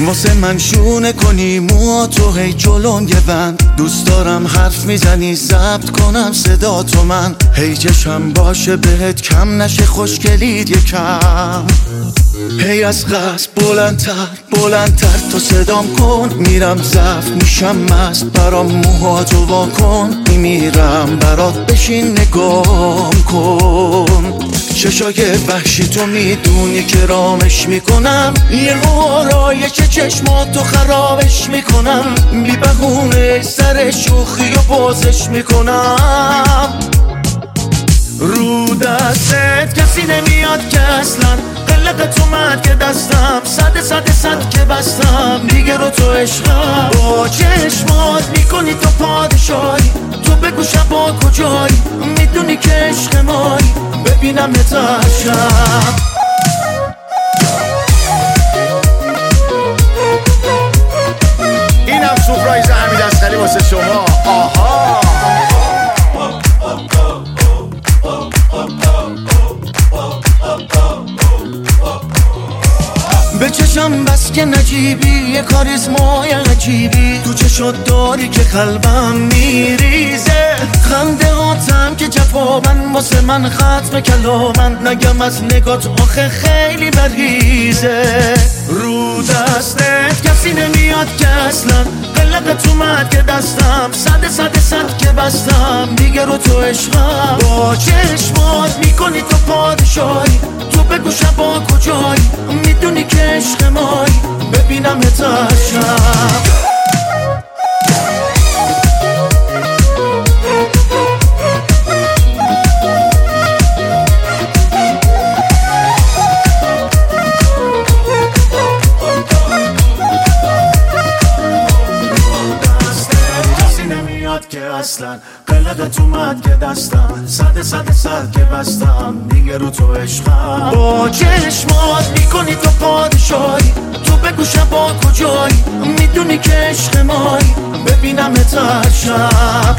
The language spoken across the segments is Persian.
واسه من شونه کنی موها تو هی جلون یه بند. دوست دارم حرف میزنی ضبط کنم صدا تو من. هی چشم باشه بهت کم نشه خوشگلید یکم. هی از قصد بلندتر تو صدام کن. میرم ضعف میشم مست برام موهاتو وا کن. میمیرم برات بشین نگام کن. چشای وحشی تو میدونی که رامش میکنم. یه آرایش چشماتو خرابش میکنم. بی بهونه سر شوخی و بازش میکنم. رو دستت کسی نمیاد که اصلا قلقت اومد که دستم صد که بستم دیگه رو تو عشقم. با چشمات میکنی تو پادشاهی. تو بگو شبا کجایی میدونی که عشق مایی. ببینم نتاشم اینم سورپرایز حمید اصغری واسه شما. آها به چشم بس که نجیبی یه کاریزمای عجیبی. تو چشات داری که قلبم میریزه. خنده هاتم که جوابن واسه من ختم کلامن. نگم از نگات آخه خیلی بریزه. رو دستت کسی نمیاد که اصلا قلقت اومد که دستم صد که بستم دیگه رو تو عشقم. با چشمات میکنی تو پادشاهی. تو بگو شبا کجایی میدونی که عشق مایی. ببینم نتاشم که اصلا قلقت اومد که دستم صد که بستم دیگه رو تو عشقم. با چشمات میکنی تو پادشاهی. تو بگو شبا کجایی میدونی که عشق مایی. ببینم نتاشم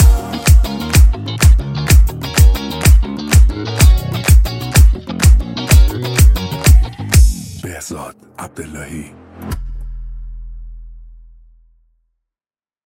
بهزاد عبداللهی.